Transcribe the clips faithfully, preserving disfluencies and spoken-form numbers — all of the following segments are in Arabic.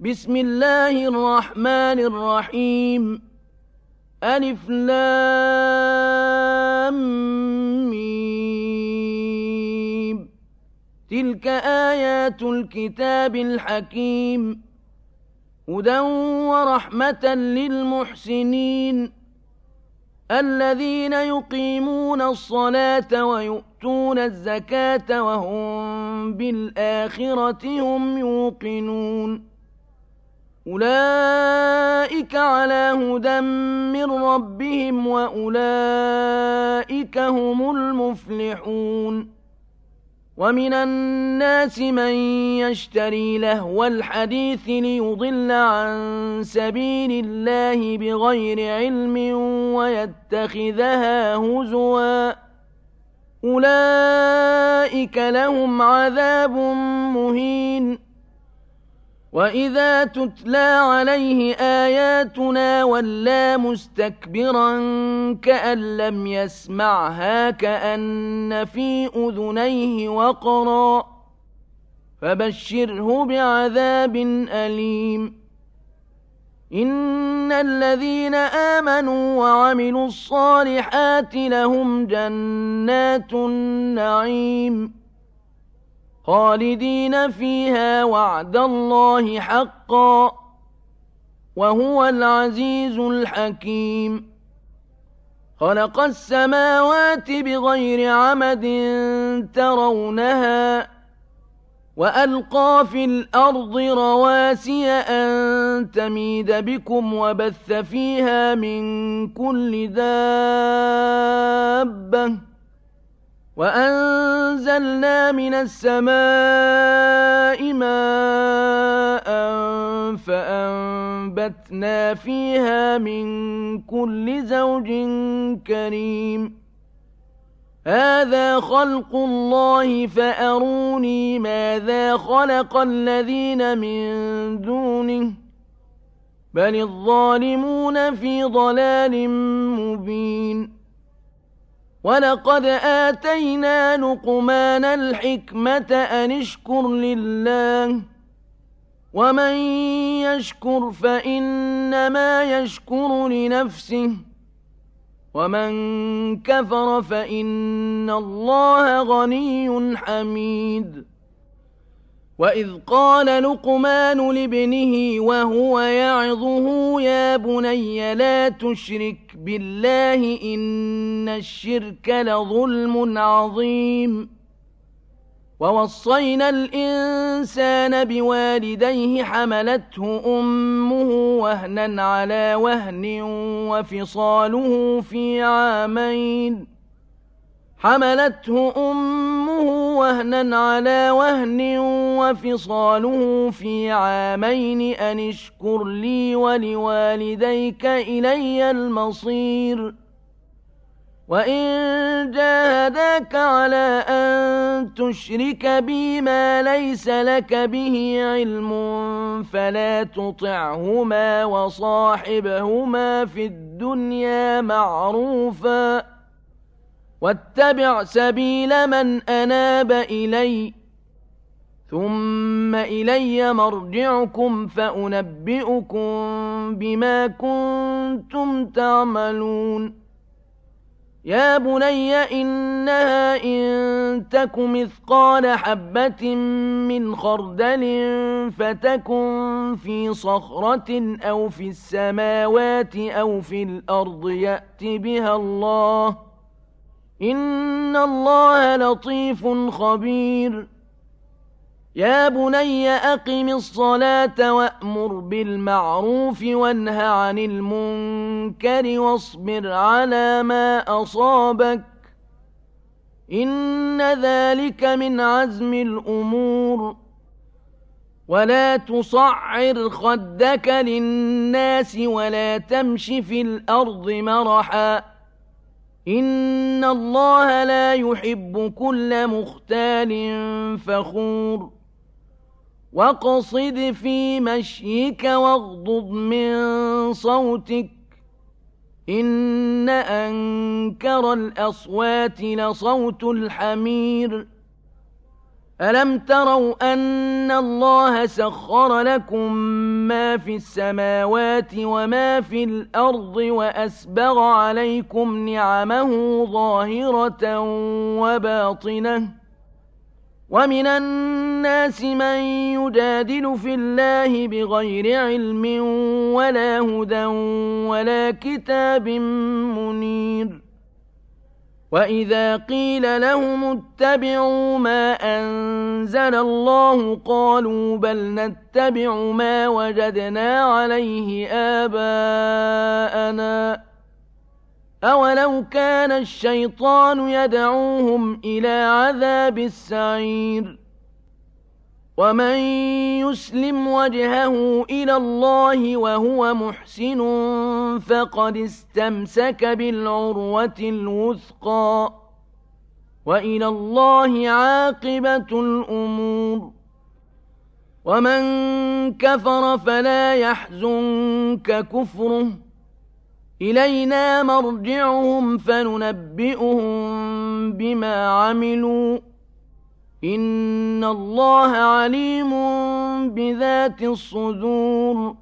بسم الله الرحمن الرحيم. ألف لام ميم. تلك آيات الكتاب الحكيم، هدى ورحمة للمحسنين الذين يقيمون الصلاة ويؤتون الزكاة وهم بالآخرة هم يوقنون. أولئك على هدى من ربهم وأولئك هم المفلحون. ومن الناس من يشتري لهو الحديث ليضل عن سبيل الله بغير علم ويتخذها هزوا، أولئك لهم عذاب مهين. وإذا تتلى عليه آياتنا ولى مستكبرا كأن لم يسمعها كأن في أذنيه وقرا، فبشره بعذاب أليم. إن الذين آمنوا وعملوا الصالحات لهم جنات النعيم خالدين فيها وعد الله حقا، وهو العزيز الحكيم. خلق السماوات بغير عمد ترونها وألقى في الأرض رواسي أن تميد بكم وبث فيها من كل دابة، وأنزلنا من السماء ماء فأنبتنا فيها من كل زوج كريم. هذا خلق الله فأروني ماذا خلق الذين من دونه، بل الظالمون في ضلال مبين. ولقد آتينا لقمان الحكمة أن اشكر لله، ومن يشكر فإنما يشكر لنفسه، ومن كفر فإن الله غني حميد. وإذ قال لقمان لابنه وهو يعظه يا بني لا تشرك بالله إن الشرك لظلم عظيم. ووصينا الإنسان بوالديه حملته أمه وهنا على وهن وفصاله في عامين حملته أمه وهنا على وهن وفصاله في عامين أن اشكر لي ولوالديك إلي المصير. وإن جاهداك على أن تشرك بي ما ليس لك به علم فلا تطعهما وصاحبهما في الدنيا معروفا، واتبع سبيل من أناب إلي، ثم إلي مرجعكم فأنبئكم بما كنتم تعملون. يا بني إنها إن تك مثقال حبة من خردل فتكن في صخرة أو في السماوات أو في الأرض يأت بها الله، إن الله لطيف خبير. يا بني أقم الصلاة وأمر بالمعروف وانه عن المنكر واصبر على ما أصابك، إن ذلك من عزم الأمور. ولا تصعر خدك للناس ولا تمش في الأرض مرحا، إن الله لا يحب كل مختال فخور. واقصد في مشيك واغضض من صوتك، إن أنكر الأصوات لصوت الحمير، ألم تروا أن الله سخر لكم ما في السماوات وما في الأرض وأسبغ عليكم نعمه ظاهرة وباطنة ومن الناس من يجادل في الله بغير علم ولا هدى ولا كتاب منير وإذا قيل لهم اتبعوا ما أنزل الله قالوا بل نتبع ما وجدنا عليه آباءنا أولو كان الشيطان يدعوهم إلى عذاب السعير ومن يسلم وجهه إلى الله وهو محسن فقد استمسك بالعروة الوثقى وإلى الله عاقبة الأمور ومن كفر فلا يحزنك كفره إلينا مرجعهم فننبئهم بما عملوا إن الله عليم بذات الصدور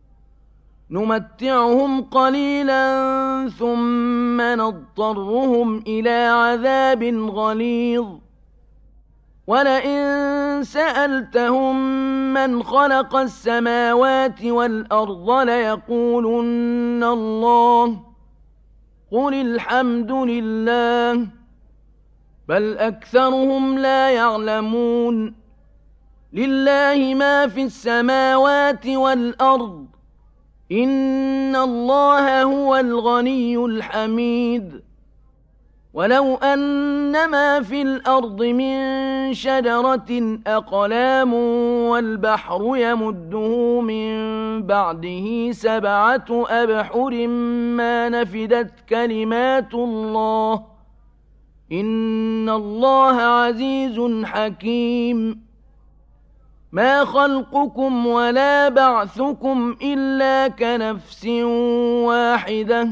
نمتعهم قليلا ثم نضطرهم إلى عذاب غليظ ولئن سألتهم من خلق السماوات والأرض ليقولن الله قل الحمد لله بل أكثرهم لا يعلمون لله ما في السماوات والأرض إن الله هو الغني الحميد ولو أن ما في الأرض من شجرة أقلام والبحر يمده من بعده سبعة أبحر ما نفدت كلمات الله إن الله عزيز حكيم ما خلقكم ولا بعثكم إلا كنفس واحدة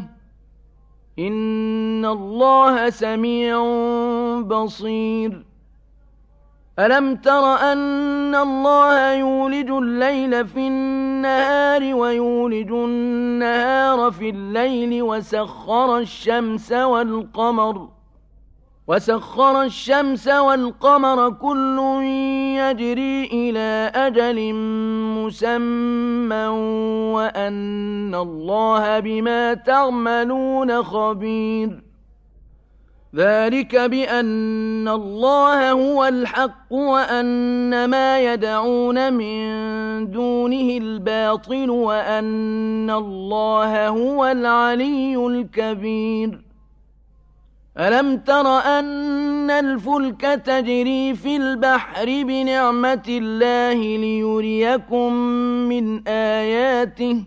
إن الله سميع بصير ألم تر أن الله يولج الليل في النهار ويولج النهار في الليل وسخر الشمس والقمر وسخر الشمس والقمر كل يجري إلى أجل مسمى وأن الله بما تعملون خبير ذلك بأن الله هو الحق وأن ما يدعون من دونه الباطل وأن الله هو العلي الكبير ألم تر أن الفلك تجري في البحر بنعمة الله ليريكم من آياته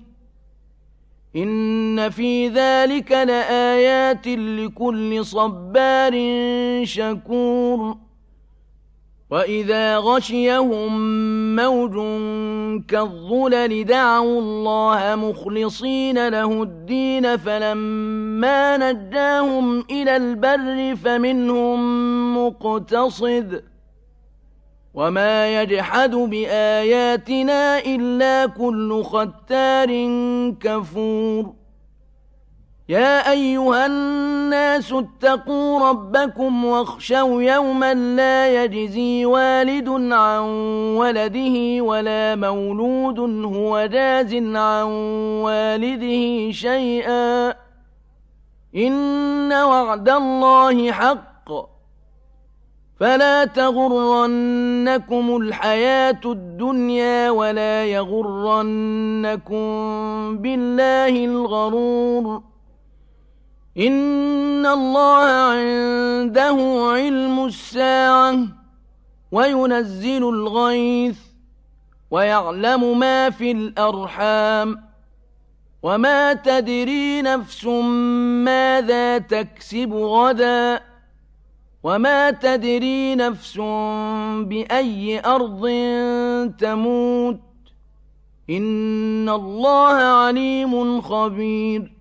إن في ذلك لآيات لكل صبار شكور وإذا غشيهم موج كالظلل دعوا الله مخلصين له الدين فلما نجاهم إلى البر فمنهم مقتصد وما يجحد بآياتنا إلا كل ختار كفور يا أيها الناس اتقوا ربكم واخشوا يوما لا يجزي والد عن ولده ولا مولود هو جاز عن والده شيئا إن وعد الله حق فلا تغرنكم الحياة الدنيا ولا يغرنكم بالله الغرور إن الله عنده علم الساعة وينزل الغيث ويعلم ما في الأرحام وما تدري نفس ماذا تكسب غدا وما تدري نفس بأي أرض تموت إن الله عليم خبير